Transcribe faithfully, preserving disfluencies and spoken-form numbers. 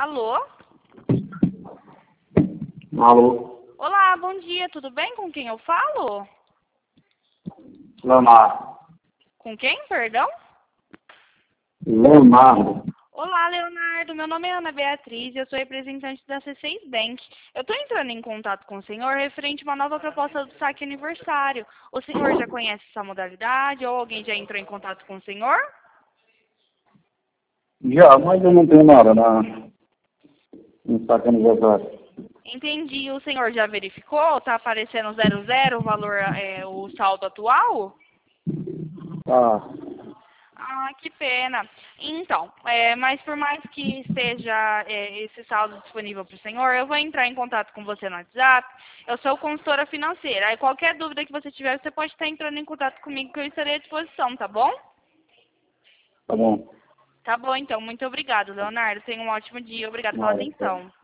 Alô? Alô? Olá, bom dia, tudo bem? Com quem eu falo? Leonardo. Com quem, perdão? Leonardo. Olá, Leonardo. Meu nome é Ana Beatriz e eu sou representante da C seis Bank. Eu estou entrando em contato com o senhor referente a uma nova proposta do saque aniversário. O senhor já conhece essa modalidade ou alguém já entrou em contato com o senhor? Já, mas eu não tenho nada na, no saque aniversário. Entendi. O senhor já verificou? Está aparecendo zero zero o valor, é, o saldo atual? Tá. Ah, que pena. Então, é, mas por mais que esteja é, esse saldo disponível para o senhor, eu vou entrar em contato com você no WhatsApp. Eu sou consultora financeira. Aí qualquer dúvida que você tiver, você pode estar entrando em contato comigo que eu estarei à disposição, tá bom? Tá bom. Tá bom, então. Muito obrigado, Leonardo. Tenha um ótimo dia. Obrigado pela Nada. atenção.